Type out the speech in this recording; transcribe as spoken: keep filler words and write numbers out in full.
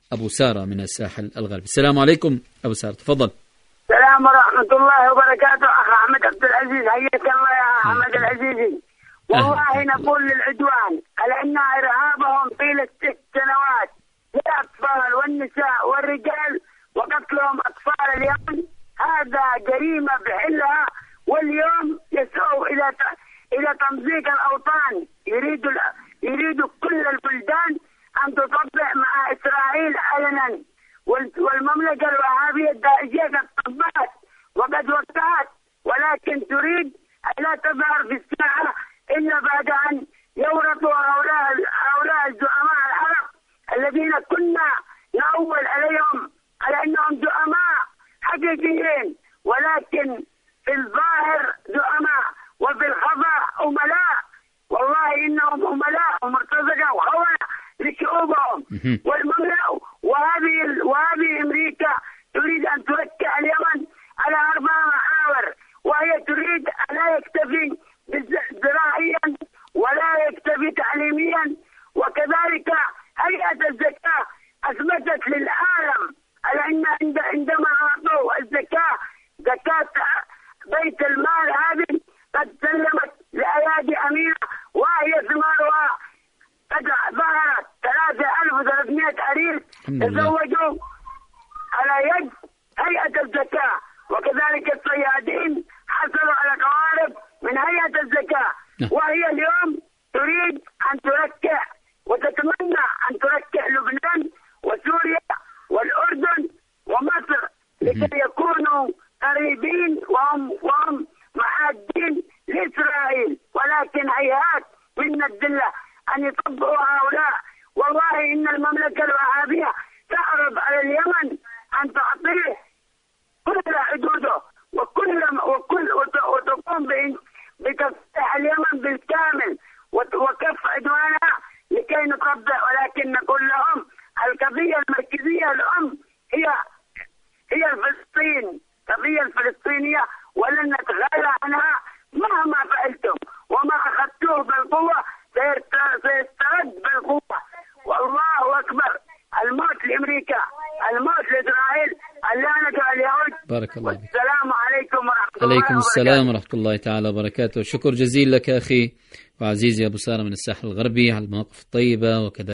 أبو سارة من الساحل الغربي. السلام عليكم أبو سارة، تفضل. السلام ورحمة الله وبركاته. أخ أحمد عبد العزيز، حياك الله يا أحمد العزيزي. والله نقول للعدوان على أن إرهابهم طيلة ست سنوات للأطفال والنساء والرجال وقتلهم أطفال اليمن هذا جريمة بحلها. واليوم يسعوا إلى إلى تمزيق الأوطان، يريدوا يريدوا كل البلدان أن تطبق مع إسرائيل علنا، والمملكة الوهابية الداعشية قد طبقت وقد وقعت، ولكن تريد أن لا تظهر في الساحة إلا بعد أن يورطوا هؤلاء هؤلاء الزعماء العرب الذين كنا نأول عليهم على أنهم زعماء حقيقيين، ولكن في الظاهر زعماء وفي الخفاء أملاء. والله إنهم أملاء ومرتزقة وخونة لشعوبهم والمملكة. وهذه وهذه أمريكا تريد أن توكل اليمن على أربع محاور، وهي تريد أن لا يكتفي زراعيا ولا يكتفي تعليميا. وكذلك هيئة الزكاة أثبتت للعالم على أن عندما أعطوا الزكاة زكاة بيت المال هذه قد سلمت لأيادي أمينة، وهي ثمارها قد ظهرت ثلاثة آلاف وثلاثمائة عريس تزوجوا على يد هيئة الزكاة. وكذلك الصيادين حصلوا على قوارب من هيئة الزكاة، وهي اليوم تريد أن تركع وتتمنى أن تركع لبنان وسوريا والأردن ومصر لكي يكونوا قريبين وهم وهم معادين لإسرائيل. ولكن هيهات من الذلة أن يطبقوا هؤلاء. والله إن المملكة الوهابية تعرض على اليمن أن تعطيه كل حدوده وكل وكل وتقوم بتفتح اليمن بالكامل وكف عدوانها لكي نطبق. ولكن نقول لهم القضية المركزية الأم هي هي فلسطين، القضية الفلسطينية، ولن نتخلى عنها مهما فعلتم. وما أخذتوه بالقوة سيسترد بالقوة. والله أكبر. الموت لأمريكا، الموت لإسرائيل، اللعنة على اليهود. بارك الله فيك. السلام عليكم ورحمة الله عليكم وبركاته. السلام ورحمة الله تعالى وبركاته. شكر جزيل لك أخي وعزيزي أبو سارة من الساحل الغربي على المواقف الطيبة وكذا.